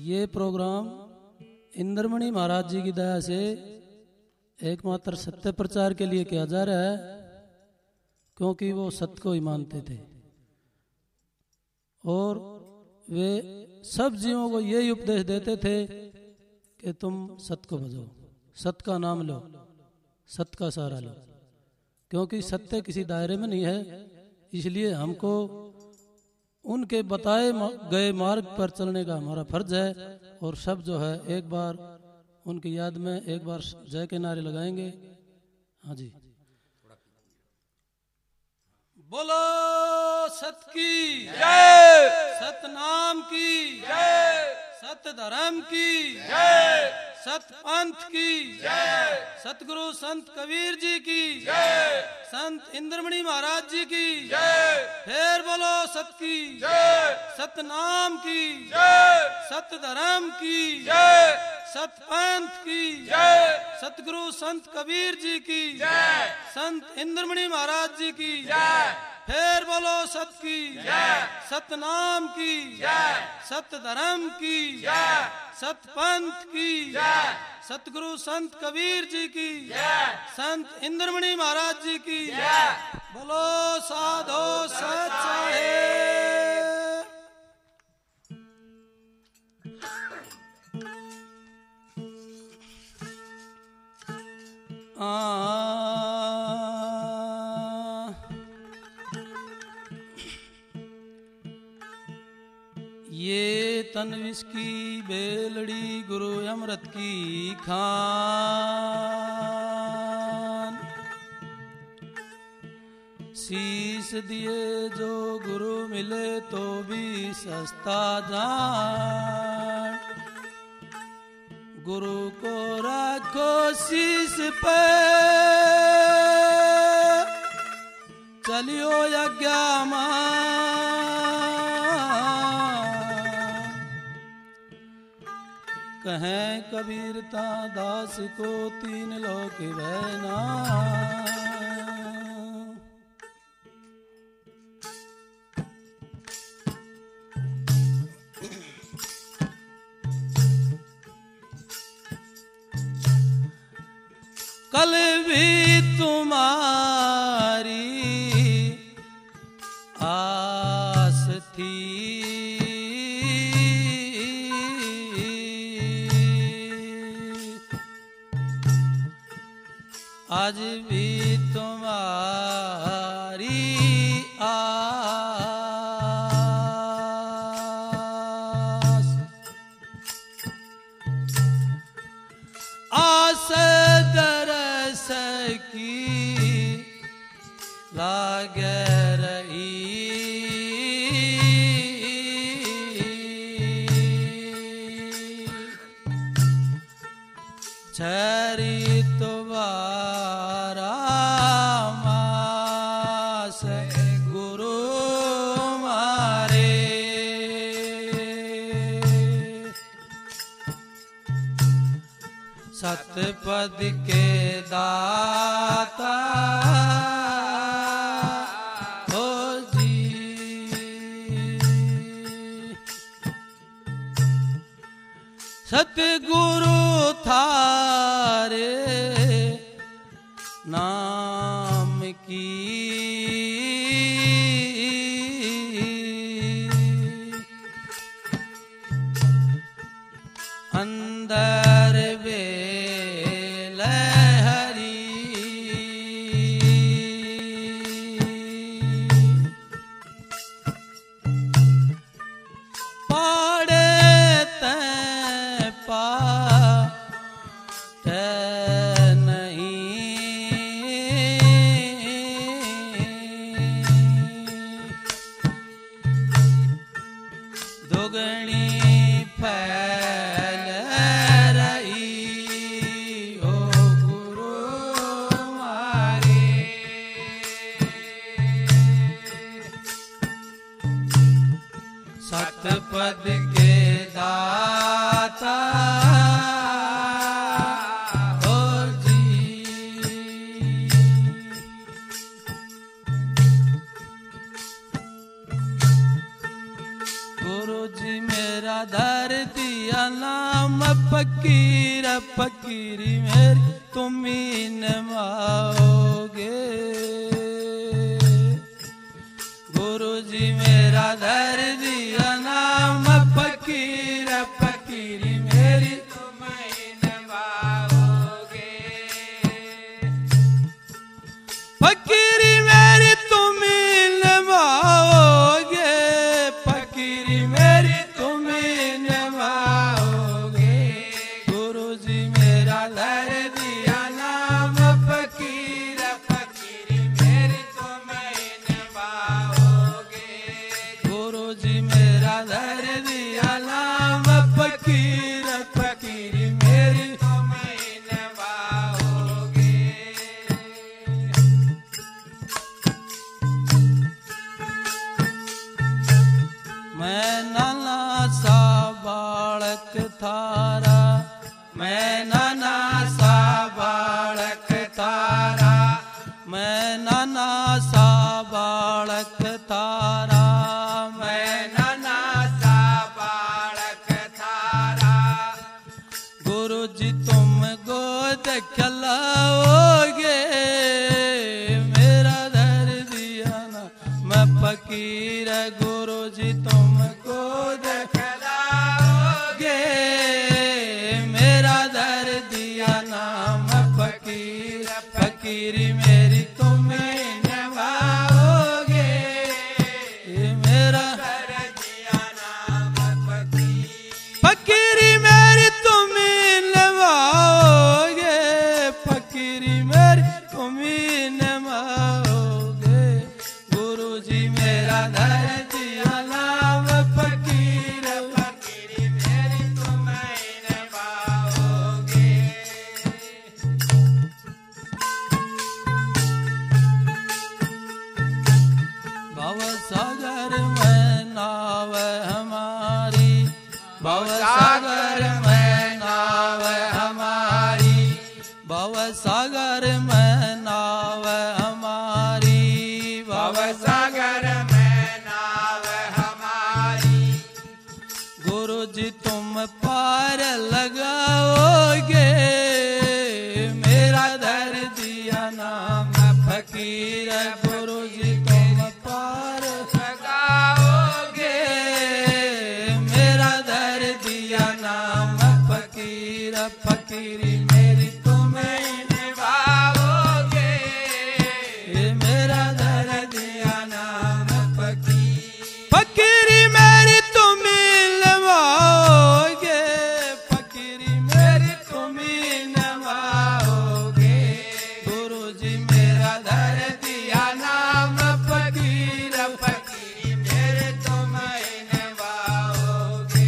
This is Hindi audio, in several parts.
ये प्रोग्राम इंद्रमणि महाराज जी की दया से एकमात्र सत्य प्रचार के लिए किया जा रहा है, क्योंकि वो सत्य को ही मानते थे और वे सब जीवों को यही उपदेश देते थे कि तुम सत्य को भजो, सत्य का नाम लो, सत्य का सहारा लो, क्योंकि सत्य किसी दायरे में नहीं है। इसलिए हमको उनके बताए गए मार्ग पर चलने का हमारा फर्ज है। और सब जो है एक बार उनकी याद में एक बार जय के नारे लगाएंगे। हाँ जी, बोलो सत्य की जय, सतनाम की जय, सत्य धर्म की जय, सत्य पंथ की जय, सतगुरु संत कबीर जी की जय, संत इंद्रमणि महाराज जी की जय, फिर बोलो सत्य की जय, सतनाम की जय, सत्य धर्म की जय, सत पंथ की जय, सतगुरु संत कबीर जी की जय, संत इंद्रमणि महाराज जी की जय, फिर बोलो सत्य की जय, सतनाम की जय, सत्य धर्म की जय, सत पंथ की जय, सतगुरु संत कबीर जी की जय, संत इंद्रमणि महाराज जी की जय। बोलो साधो सत साहेब। ये तन विष की बेलड़ी गुरु अमृत की खान, शीश दिए जो गुरु मिले तो भी सस्ता जान, गुरु को रखो शीश पे चलियो यज्ञामान, कहें कबीरता दास को तीन लोक बहना। कल भी तुम्हारी आस थी, आज भी तुम्हारी आस, आस दरस की लागे रही, छरी तुम्हारा मास गुरु मारे, सतपद के दाता हो जी, सतगुरु थारे नाम की अंदर वेल हरी, पाड़े तैं पाट नहीं, दुगनी फैल रही हो गुरु मारे, सतपद के दाता हो जी, गुरु जी मेरा धरती दिया नाम फकीर फकीरी मेरी तुम ही निभाओगे। गुरु जी मेरा धर दिया नाम फकीर फकीरी मेरी तुम ही निभाओगे। फकीरी मेरी तुम ही निभाओगे, फकीरी मेरी तुम ही निभाओगे। गुरु जी मेरा धर दिया नाम फकीर फकीरी मेरी तुम ही निभाओगे। गुरु जी मेरा धर दिया नाम फकीर फकीरी मेरी तुम ही निभाओगे। मैं नाना सा बालक थारा, मैं नाना सा बालक थारा, मैं नाना सा बालक थारा, मैं नाना सा बालक थारा। गुरु जी तुम गोद खिलाओगे, मेरा धर दिया ना मैं फकीर। गुरु जी तुम गोद खिलाओगे, मेरा धर दिया नाम फकीर फकीरी मेरी तुम ही निभाओगे। मेरा धर दिया नाम फकीर फकीरी मेरी तुम ही निभाओगे, फकीरी मेरी तुम ही निभाओगे। गुरु जी मेरा धर दिया नाम फकीर फकीरी मेरी तुम ही निभाओगे। भव सागर में नाव हमारी, भव सागर में नाव हमारी, भव सागर में नाव हमारी, भव सागर में नाव हमारी। गुरु जी तुम पार लगाओगे, मेरा धर दिया नाम फकीर। गुरु जी तुम पार लगाओगे, मेरा धर दिया नाम फकीर फकीरी मेरी तुम ही निभाओगे। मेरा धर दिया नाम फकीर फकीरी मेरी तुम ही निभाओगे, फकीरी मेरी तुम ही निभाओगे। गुरु जी मेरा धर दिया नाम फकीर फकीरी मेरे तुम ही निभाओगे।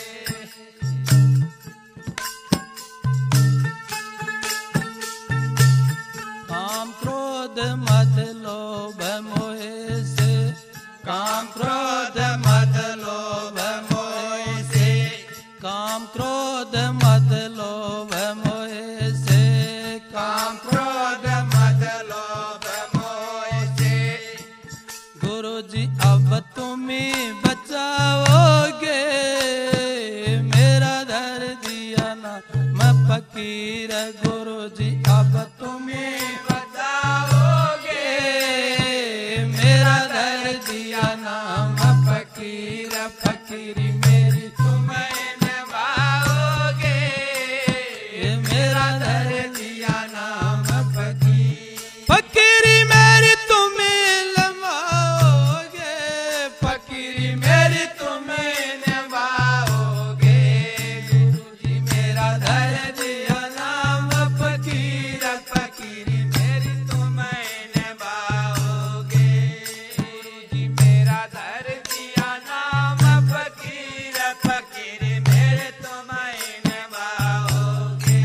काम क्रोध मद लोभ मोहे से, काम क्रोध मद लोभ मोहे से, काम क्रोध मद लोभ मोहे से, काम क्रोध मद लोभ मोहे से। गुरु जी अब तुम ही बचाओगे, मेरा धर दिया ना मैं फकीर। गुरु जी अब तुम ही बचाओगे, मेरा धर दिया नाम फकीर फकीरी मेरी तुम ही निभाओगे। मेरा धर दिया नाम फकीर फकीरी मेरी तुम ही निभाओगे, फकीरी मेरी तुम ही निभाओगे। गुरु जी मेरा धर दिया नाम फकीर फकीरी मेरी तुम ही निभाओगे। गुरु जी मेरा धर दिया नाम फकीर फकीरी मेरे तुम ही निभाओगे।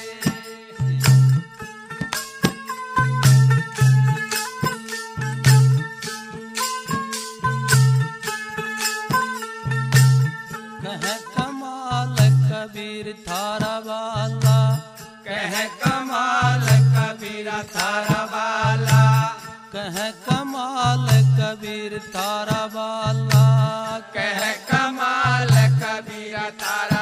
कह कमाल कबीर थारा वाला, कह कमाल कबीर थारा वाला, कह कमाल कबीर थारा वाला, कह कमाल कबीर थारा